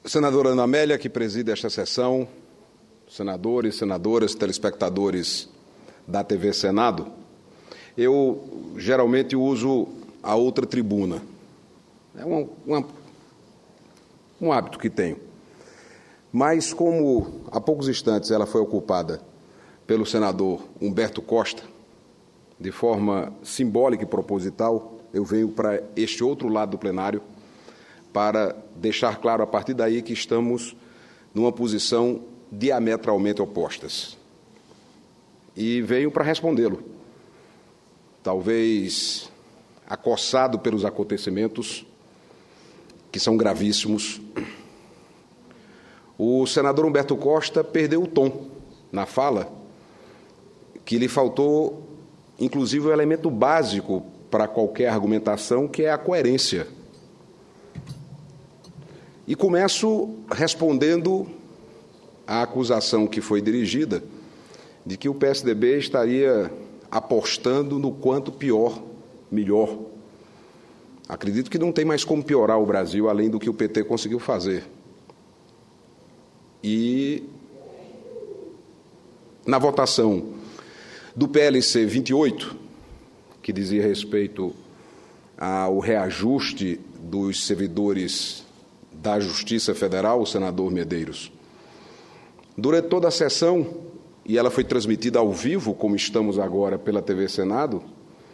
Senadora Ana Amélia, que preside esta sessão, senadores, senadoras, telespectadores da TV Senado, eu geralmente uso a outra tribuna. É um hábito que tenho. Mas, como há poucos instantes ela foi ocupada pelo senador Humberto Costa, de forma simbólica e proposital, eu venho para este outro lado do plenário para deixar claro a partir daí que estamos numa posição diametralmente opostas. E venho para respondê-lo. Talvez acossado pelos acontecimentos, que são gravíssimos, o senador Humberto Costa perdeu o tom na fala, que lhe faltou, inclusive, o elemento básico para qualquer argumentação, que é a coerência. E começo respondendo à acusação que foi dirigida de que o PSDB estaria apostando no quanto pior, melhor. Acredito que não tem mais como piorar o Brasil além do que o PT conseguiu fazer. E na votação do PLC 28, que dizia respeito ao reajuste dos servidores da Justiça Federal, o senador Medeiros, durante toda a sessão, e ela foi transmitida ao vivo, como estamos agora pela TV Senado,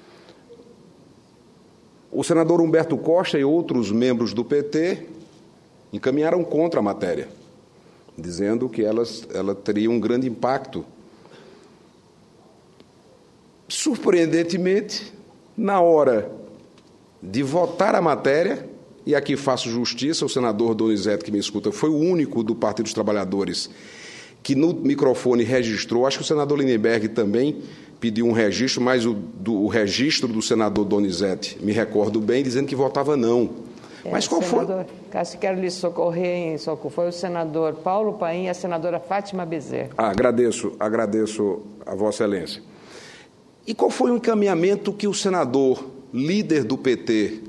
o senador Humberto Costa e outros membros do PT encaminharam contra a matéria, dizendo que ela teria um grande impacto. Surpreendentemente, na hora de votar a matéria, e aqui faço justiça, o senador Donizete, que me escuta, foi o único do Partido dos Trabalhadores que no microfone registrou, acho que o senador Lindenberg também pediu um registro, mas o registro do senador Donizete, me recordo bem, dizendo que votava não. Mas qual senador, foi? Cássio, quero lhe socorrer, foi o senador Paulo Paim e a senadora Fátima Bezerra. Agradeço a Vossa Excelência. E qual foi o encaminhamento que o senador, líder do PT,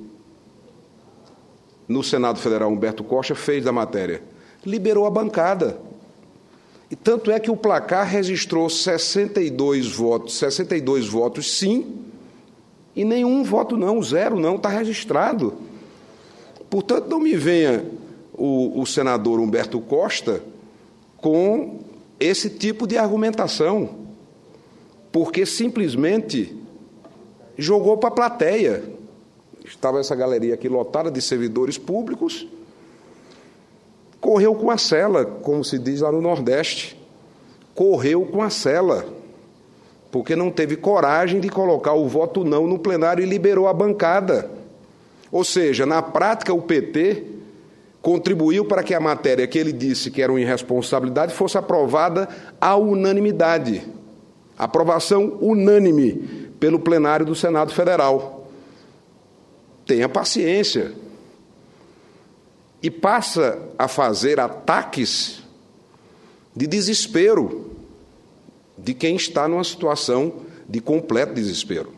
no Senado Federal, Humberto Costa, fez da matéria? Liberou a bancada. E tanto é que o placar registrou 62 votos sim, e nenhum voto não, 0 não, está registrado. Portanto, não me venha o senador Humberto Costa com esse tipo de argumentação, porque simplesmente jogou para a plateia. Estava essa galeria aqui lotada de servidores públicos, correu com a sela, como se diz lá no Nordeste. Correu com a sela, porque não teve coragem de colocar o voto não no plenário e liberou a bancada. Ou seja, na prática, o PT contribuiu para que a matéria que ele disse que era uma irresponsabilidade fosse aprovada à unanimidade. Aprovação unânime pelo plenário do Senado Federal. Tenha paciência. E passa a fazer ataques de desespero de quem está numa situação de completo desespero.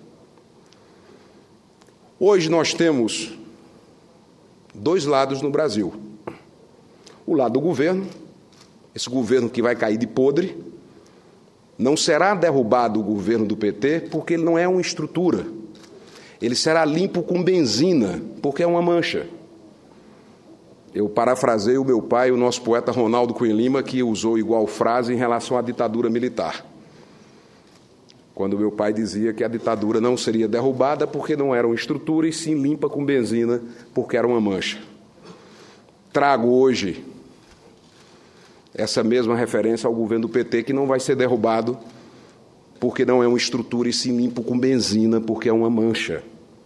Hoje nós temos dois lados no Brasil. O lado do governo, esse governo que vai cair de podre. Não será derrubado o governo do PT porque ele não é uma estrutura. Ele será limpo com benzina, porque é uma mancha. Eu parafrasei o meu pai, o nosso poeta Ronaldo Cunha Lima, que usou igual frase em relação à ditadura militar. Quando meu pai dizia que a ditadura não seria derrubada porque não era uma estrutura, e sim limpa com benzina, porque era uma mancha. Trago hoje essa mesma referência ao governo do PT, que não vai ser derrubado porque não é uma estrutura, e sim limpo com benzina, porque é uma mancha.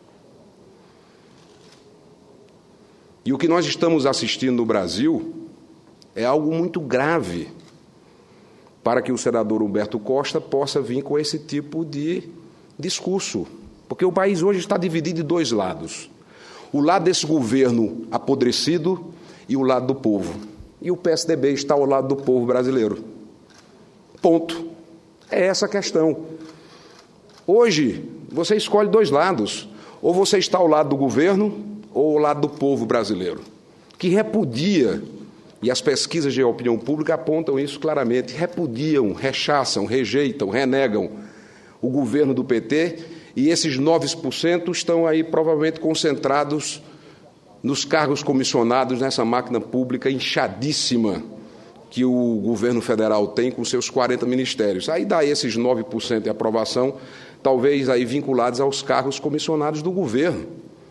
E o que nós estamos assistindo no Brasil é algo muito grave para que o senador Humberto Costa possa vir com esse tipo de discurso. Porque o país hoje está dividido em dois lados. O lado desse governo apodrecido e o lado do povo. E o PSDB está ao lado do povo brasileiro. Ponto. É essa a questão. Hoje, você escolhe dois lados. Ou você está ao lado do governo ou ao lado do povo brasileiro, que repudia e as pesquisas de opinião pública apontam isso claramente, repudiam, rechaçam, rejeitam, renegam o governo do PT, e esses 9% estão aí provavelmente concentrados nos cargos comissionados nessa máquina pública inchadíssima que o governo federal tem com seus 40 ministérios. Aí dá esses 9% de aprovação, talvez aí vinculados aos cargos comissionados do governo.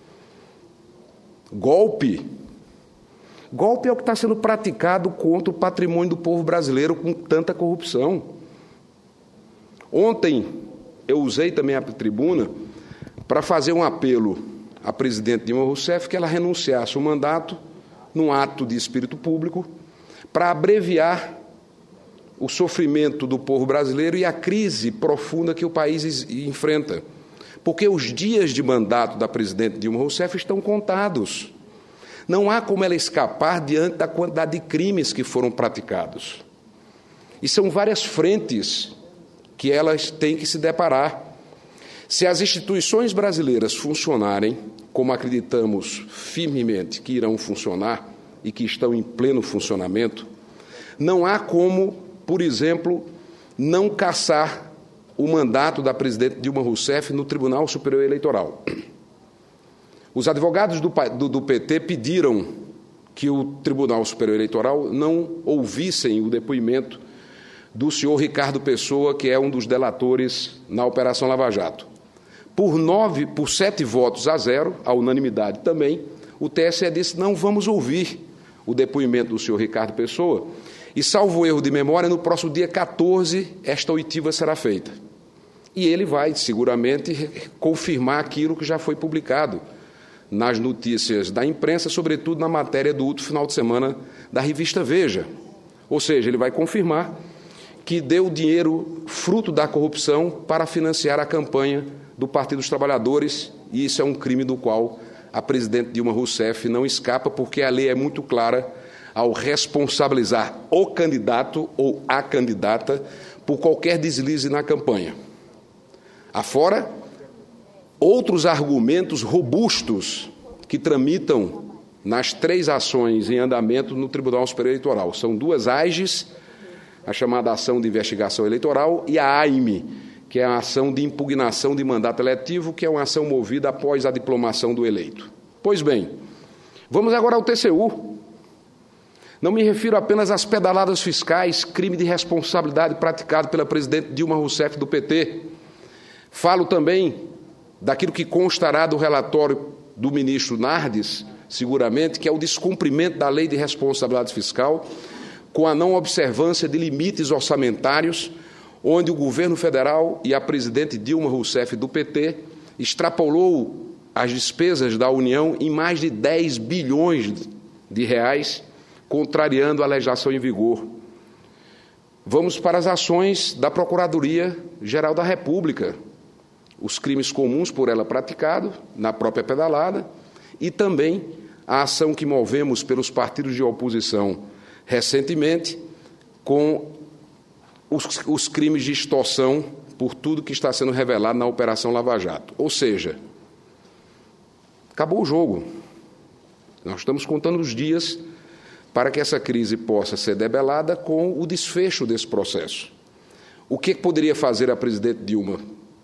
Golpe é o que está sendo praticado contra o patrimônio do povo brasileiro com tanta corrupção. Ontem eu usei também a tribuna para fazer um apelo à presidente Dilma Rousseff que ela renunciasse o mandato num ato de espírito público para abreviar o sofrimento do povo brasileiro e a crise profunda que o país enfrenta. Porque os dias de mandato da presidente Dilma Rousseff estão contados. Não há como ela escapar diante da quantidade de crimes que foram praticados. E são várias frentes que elas têm que se deparar. Se as instituições brasileiras funcionarem, como acreditamos firmemente que irão funcionar e que estão em pleno funcionamento, não há como, por exemplo, não cassar o mandato da presidente Dilma Rousseff no Tribunal Superior Eleitoral. Os advogados do PT pediram que o Tribunal Superior Eleitoral não ouvissem o depoimento do senhor Ricardo Pessoa, que é um dos delatores na Operação Lava Jato. Por 7 votos a 0, a unanimidade também, o TSE disse: não vamos ouvir o depoimento do senhor Ricardo Pessoa, e, salvo erro de memória, no próximo dia 14, esta oitiva será feita. E ele vai, seguramente, confirmar aquilo que já foi publicado nas notícias da imprensa, sobretudo na matéria do último final de semana da revista Veja. Ou seja, ele vai confirmar que deu dinheiro fruto da corrupção para financiar a campanha do Partido dos Trabalhadores, e isso é um crime do qual a presidente Dilma Rousseff não escapa, porque a lei é muito clara ao responsabilizar o candidato ou a candidata por qualquer deslize na campanha. Afora outros argumentos robustos que tramitam nas 3 ações em andamento no Tribunal Superior Eleitoral. São 2 AIGES, a chamada Ação de Investigação Eleitoral, e a AIME, que é a ação de impugnação de mandato eletivo, que é uma ação movida após a diplomação do eleito. Pois bem, vamos agora ao TCU. Não me refiro apenas às pedaladas fiscais, crime de responsabilidade praticado pela presidente Dilma Rousseff do PT. Falo também daquilo que constará do relatório do ministro Nardes, seguramente, que é o descumprimento da lei de responsabilidade fiscal, com a não observância de limites orçamentários, onde o governo federal e a presidente Dilma Rousseff do PT extrapolou as despesas da União em mais de 10 bilhões de reais, contrariando a legislação em vigor. Vamos para as ações da Procuradoria-Geral da República, os crimes comuns por ela praticados na própria pedalada, e também a ação que movemos pelos partidos de oposição recentemente com os crimes de extorsão por tudo que está sendo revelado na Operação Lava Jato. Ou seja, acabou o jogo. Nós estamos contando os dias para que essa crise possa ser debelada com o desfecho desse processo. O que poderia fazer a presidente Dilma,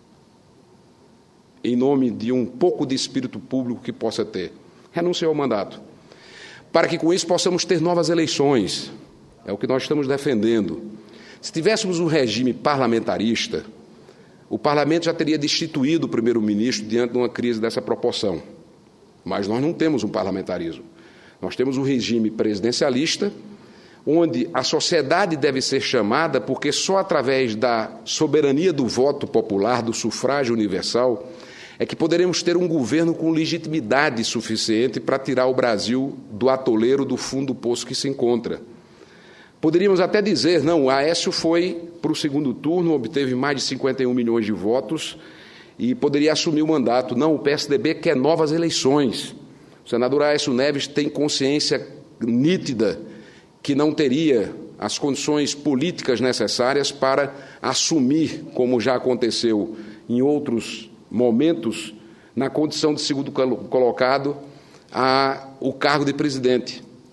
em nome de um pouco de espírito público que possa ter? Renunciar ao mandato, para que com isso possamos ter novas eleições. É o que nós estamos defendendo. Se tivéssemos um regime parlamentarista, o parlamento já teria destituído o primeiro-ministro diante de uma crise dessa proporção. Mas nós não temos um parlamentarismo. Nós temos um regime presidencialista, onde a sociedade deve ser chamada, porque só através da soberania do voto popular, do sufrágio universal, é que poderemos ter um governo com legitimidade suficiente para tirar o Brasil do atoleiro, do fundo do poço que se encontra. Poderíamos até dizer, não, o Aécio foi para o segundo turno, obteve mais de 51 milhões de votos e poderia assumir o mandato. Não, o PSDB quer novas eleições. O senador Aécio Neves tem consciência nítida que não teria as condições políticas necessárias para assumir, como já aconteceu em outros momentos, na condição de segundo colocado, o cargo de presidente.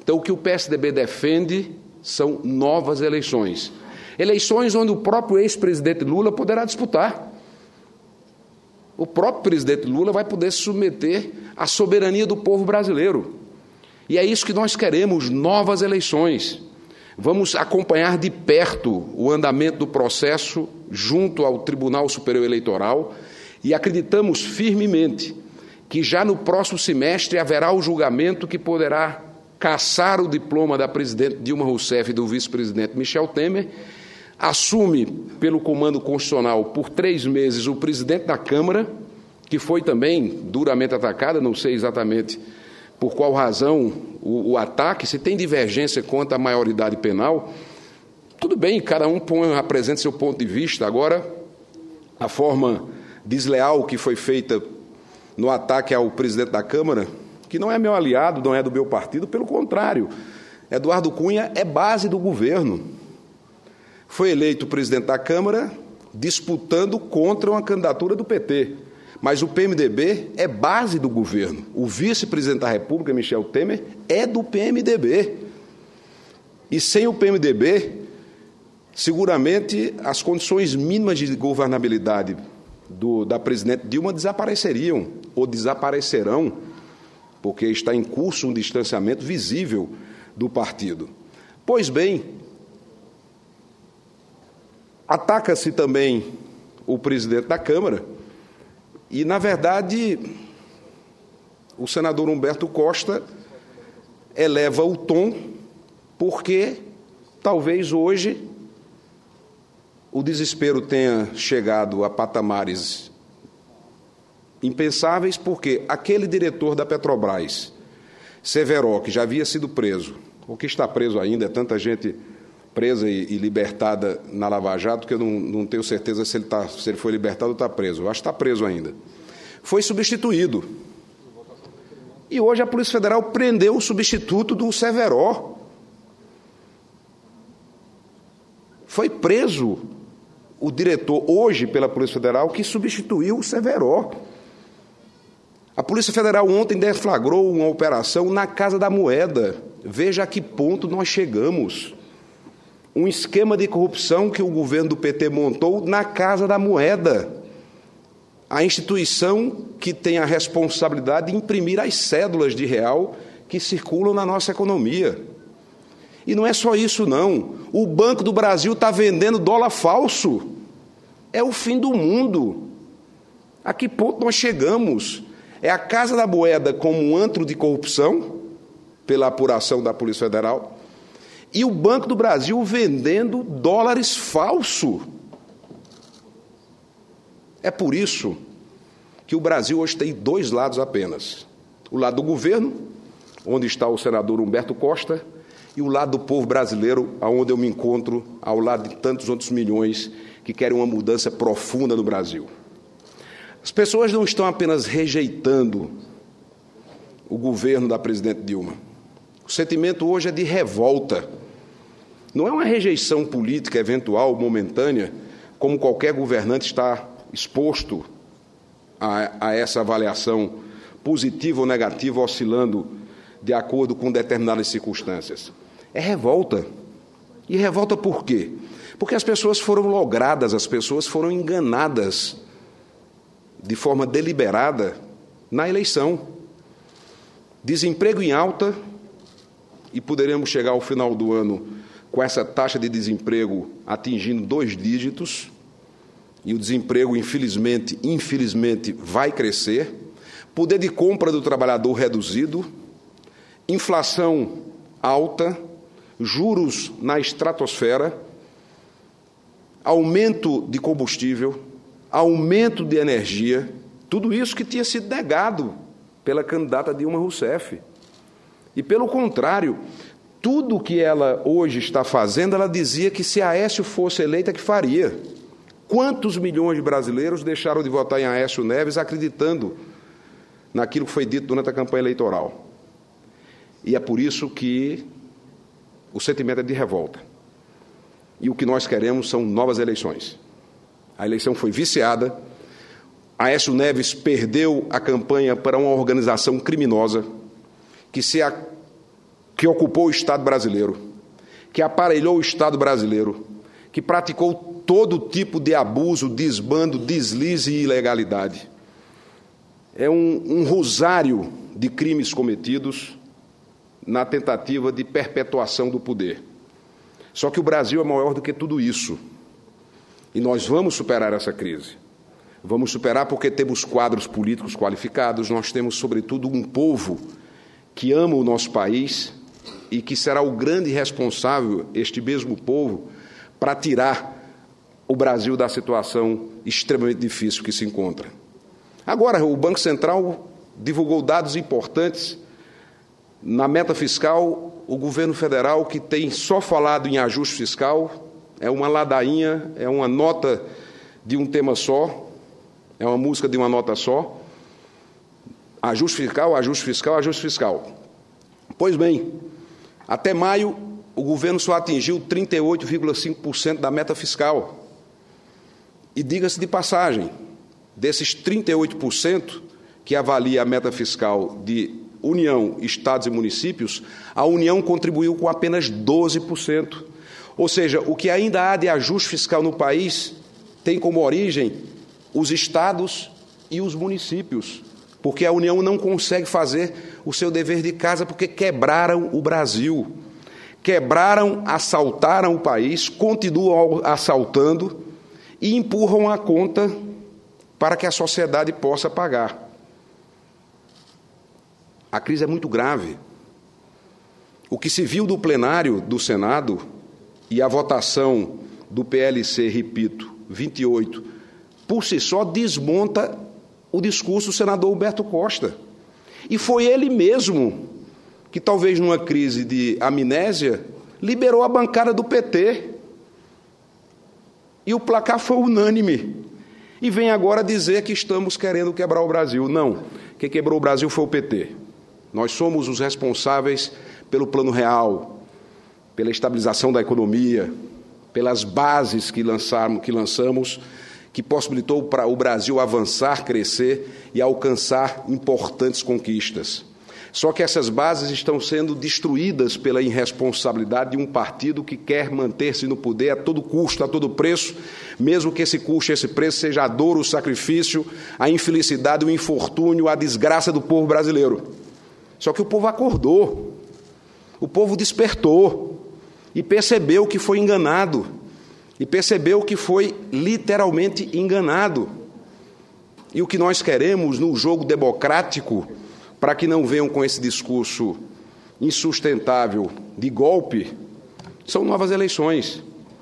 Então, o que o PSDB defende são novas eleições. Eleições onde o próprio ex-presidente Lula poderá disputar. O próprio presidente Lula vai poder se submeter à soberania do povo brasileiro. E é isso que nós queremos, novas eleições. Vamos acompanhar de perto o andamento do processo junto ao Tribunal Superior Eleitoral e acreditamos firmemente que já no próximo semestre haverá o julgamento que poderá cassar o diploma da presidente Dilma Rousseff e do vice-presidente Michel Temer, assume pelo comando constitucional por 3 meses o presidente da Câmara, que foi também duramente atacada, não sei exatamente por qual razão o ataque, se tem divergência quanto à maioridade penal, tudo bem, cada um apresenta seu ponto de vista. Agora, a forma desleal que foi feita no ataque ao presidente da Câmara, que não é meu aliado, não é do meu partido, pelo contrário, Eduardo Cunha é base do governo. Foi eleito presidente da Câmara disputando contra uma candidatura do PT. Mas o PMDB é base do governo. O vice-presidente da República, Michel Temer, é do PMDB. E sem o PMDB, seguramente as condições mínimas de governabilidade da presidente Dilma desapareceriam ou desaparecerão, porque está em curso um distanciamento visível do partido. Pois bem, ataca-se também o presidente da Câmara e, na verdade, o senador Humberto Costa eleva o tom porque talvez hoje o desespero tenha chegado a patamares impensáveis, porque aquele diretor da Petrobras, Severo, que já havia sido preso, ou que está preso ainda, é tanta gente presa e libertada na Lava Jato, que eu não tenho certeza se ele foi libertado ou está preso. Eu acho que está preso ainda. Foi substituído. E hoje a Polícia Federal prendeu o substituto do Severo. Foi preso o diretor, hoje, pela Polícia Federal, que substituiu o Severo. A Polícia Federal ontem deflagrou uma operação na Casa da Moeda. Veja a que ponto nós chegamos. Um esquema de corrupção que o governo do PT montou na Casa da Moeda, a instituição que tem a responsabilidade de imprimir as cédulas de real que circulam na nossa economia. E não é só isso, não. O Banco do Brasil está vendendo dólar falso. É o fim do mundo. A que ponto nós chegamos? É a Casa da Moeda como um antro de corrupção, pela apuração da Polícia Federal, e o Banco do Brasil vendendo dólares falsos. É por isso que o Brasil hoje tem 2 lados apenas. O lado do governo, onde está o senador Humberto Costa, e o lado do povo brasileiro, onde eu me encontro, ao lado de tantos outros milhões que querem uma mudança profunda no Brasil. As pessoas não estão apenas rejeitando o governo da presidente Dilma. O sentimento hoje é de revolta. Não é uma rejeição política eventual, momentânea, como qualquer governante está exposto a essa avaliação positiva ou negativa, oscilando de acordo com determinadas circunstâncias. É revolta. E revolta por quê? Porque as pessoas foram logradas, as pessoas foram enganadas de forma deliberada na eleição. Desemprego em alta, e poderemos chegar ao final do ano com essa taxa de desemprego atingindo 2 dígitos, e o desemprego, infelizmente, vai crescer. Poder de compra do trabalhador reduzido, inflação alta, juros na estratosfera, aumento de combustível, aumento de energia, tudo isso que tinha sido negado pela candidata Dilma Rousseff. E, pelo contrário, tudo o que ela hoje está fazendo, ela dizia que se Aécio fosse eleita, que faria. Quantos milhões de brasileiros deixaram de votar em Aécio Neves acreditando naquilo que foi dito durante a campanha eleitoral? E é por isso que o sentimento é de revolta. E o que nós queremos são novas eleições. A eleição foi viciada, Aécio Neves perdeu a campanha para uma organização criminosa que se que ocupou o Estado brasileiro, que aparelhou o Estado brasileiro, que praticou todo tipo de abuso, desbando, deslize e ilegalidade. É um rosário de crimes cometidos na tentativa de perpetuação do poder. Só que o Brasil é maior do que tudo isso. E nós vamos superar essa crise. Vamos superar porque temos quadros políticos qualificados, nós temos, sobretudo, um povo que ama o nosso país e que será o grande responsável, este mesmo povo, para tirar o Brasil da situação extremamente difícil que se encontra. Agora, o Banco Central divulgou dados importantes. Na meta fiscal, o governo federal, que tem só falado em ajuste fiscal, é uma ladainha, é uma nota de um tema só, é uma música de uma nota só. Ajuste fiscal, ajuste fiscal, ajuste fiscal. Pois bem, até maio, o governo só atingiu 38,5% da meta fiscal. E diga-se de passagem, desses 38% que avalia a meta fiscal de União, Estados e municípios, a União contribuiu com apenas 12%. Ou seja, o que ainda há de ajuste fiscal no país tem como origem os estados e os municípios, porque a União não consegue fazer o seu dever de casa porque quebraram o Brasil. Quebraram, assaltaram o país, continuam assaltando e empurram a conta para que a sociedade possa pagar. A crise é muito grave. O que se viu do plenário do Senado e a votação do PLC, repito, 28, por si só desmonta o discurso do senador Humberto Costa. E foi ele mesmo que, talvez numa crise de amnésia, liberou a bancada do PT. E o placar foi unânime. E vem agora dizer que estamos querendo quebrar o Brasil. Não, quem quebrou o Brasil foi o PT. Nós somos os responsáveis pelo Plano Real, pela estabilização da economia, pelas bases que lançamos, que possibilitou para o Brasil avançar, crescer e alcançar importantes conquistas. Só que essas bases estão sendo destruídas pela irresponsabilidade de um partido que quer manter-se no poder a todo custo, a todo preço, mesmo que esse custo, esse preço seja a dor, o sacrifício, a infelicidade, o infortúnio, a desgraça do povo brasileiro. Só que o povo acordou, o povo despertou e percebeu que foi enganado, e percebeu que foi literalmente enganado. E o que nós queremos no jogo democrático, para que não venham com esse discurso insustentável de golpe, são novas eleições.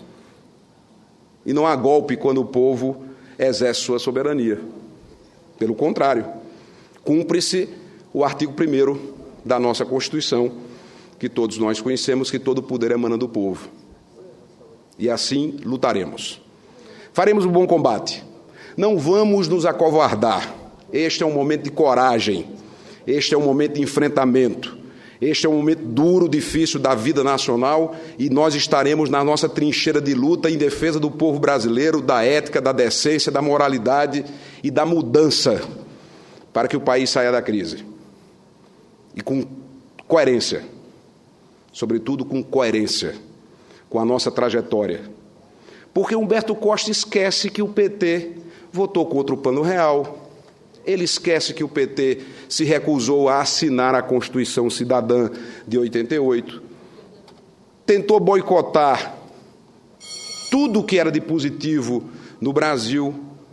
E não há golpe quando o povo exerce sua soberania. Pelo contrário, cumpre-se o artigo 1º da nossa Constituição, que todos nós conhecemos, que todo poder emana do povo. E assim lutaremos. Faremos um bom combate. Não vamos nos acovardar. Este é um momento de coragem. Este é um momento de enfrentamento. Este é um momento duro, difícil da vida nacional e nós estaremos na nossa trincheira de luta em defesa do povo brasileiro, da ética, da decência, da moralidade e da mudança para que o país saia da crise. E com coerência, sobretudo com coerência com a nossa trajetória. Porque Humberto Costa esquece que o PT votou contra o Plano Real, ele esquece que o PT se recusou a assinar a Constituição Cidadã de 88, tentou boicotar tudo o que era de positivo no Brasil,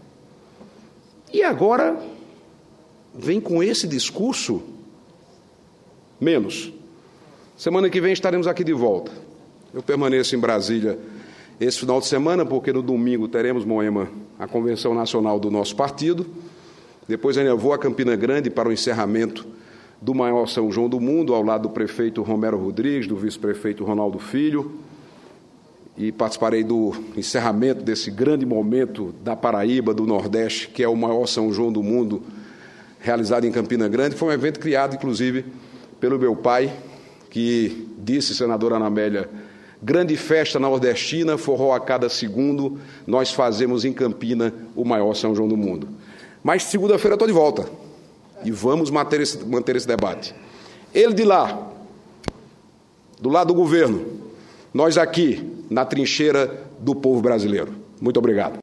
e agora vem com esse discurso. Menos. Semana que vem estaremos aqui de volta. Eu permaneço em Brasília esse final de semana, porque no domingo teremos, Moema, a Convenção Nacional do nosso partido. Depois ainda vou a Campina Grande para o encerramento do maior São João do mundo, ao lado do prefeito Romero Rodrigues, do vice-prefeito Ronaldo Filho, e participarei do encerramento desse grande momento da Paraíba, do Nordeste, que é o maior São João do mundo, realizado em Campina Grande. Foi um evento criado, inclusive, pelo meu pai, que disse, senadora Ana Amélia, grande festa nordestina, forró a cada segundo, nós fazemos em Campina o maior São João do mundo. Mas segunda-feira estou de volta e vamos manter esse debate. Ele de lá, do lado do governo, nós aqui na trincheira do povo brasileiro. Muito obrigado.